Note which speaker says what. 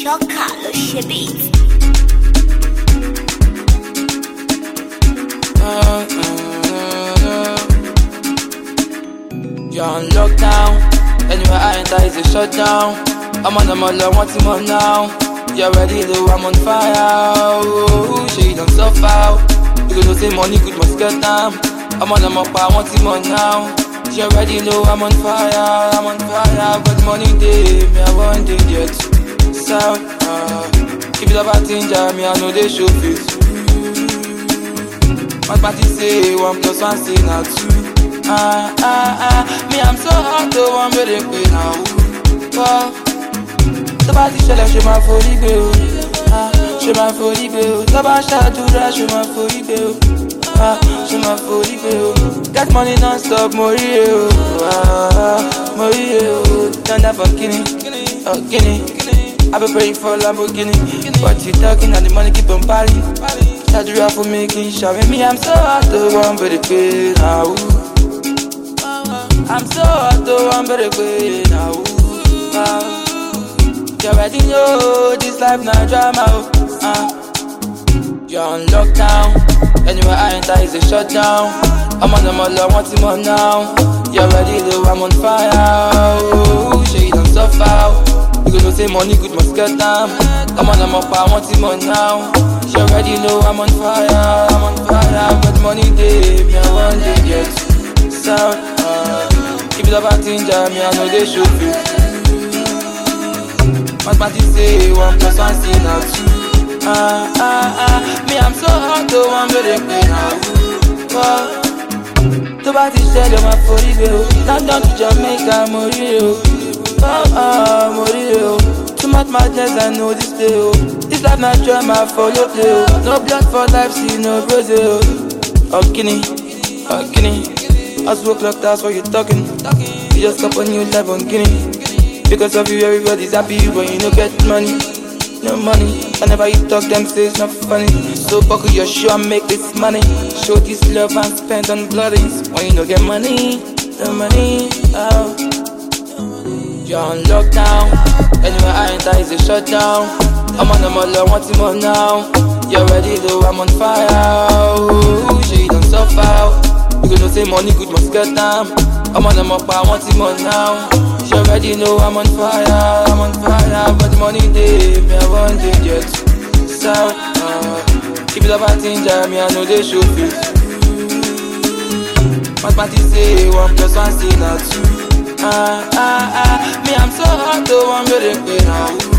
Speaker 1: Shocker, lo shebit.
Speaker 2: You're on lockdown. Anywhere I enter is a shutdown. I'm on the mall, I want him on now. You're ready, though, I'm on fire. Ooh, she don't suffer. Because no say money good must get down. I'm on the mall, I want him on now. You're ready, though, I'm on fire. I'm on fire, but money day, me I want to get sound. If you love a thing, me I know they show face. Mathematics say 1 + 1 say now 2. Me I'm so hot, though I'm ready to play now. Wow. The body shell like she my 40 bill. She my 40 bill. The body shell do that, she my 40 bill. She my 40 bill. Get money non-stop, Morio. Morio. Don't never Guinea, Guinea. I've been praying for Lamborghini, but you talking and the money keep on piling. That you have for making sure me I'm so hot, though I'm ready to play now. I'm so hot, though I'm ready to play now. You already know this life not drama. You're on lockdown. Anywhere I enter is a shutdown. I'm on the mall, I want him on now. You're ready, though I'm on fire. Ooh, she don't suffer. Because no say money good must get down. I'm on the mall, I want him on now. You already know I'm on fire. I'm on fire, but money day, me I want to get sound. If you love a thing, me I know they should be. Mathematics say 1 + 1 say now 2. Me I'm so hot, though I'm ready to play now. The body shell you're my 40 bill. London to Jamaica, Morio. Morio. Too much madness, I know this day. This life not drama for your play. No blood for life, see no Brazil. Guinea. As we clock, that's what you're talking. You just up on new life on Guinea. Because of you, everybody's happy when you don't get money. No money, whenever you talk, them say it's not funny. So buckle your shoe and make this money. Show this love and spend on bloodings. When you don't get money, no money, oh. You're on lockdown. Anywhere I enter is a shutdown. I'm on the mall, I want him on now. You're ready, though, I'm on fire. Ooh, she don't suffer. Because no say money good must get down. I'm on the mall, I want him on now. You already know I'm on fire. I'm on fire, but money day, me I want to get sound. If you love a thing, me I know they should feel. Mathematics say 1 + 1 say now 2. Me I'm so hot, though I'm ready to play now.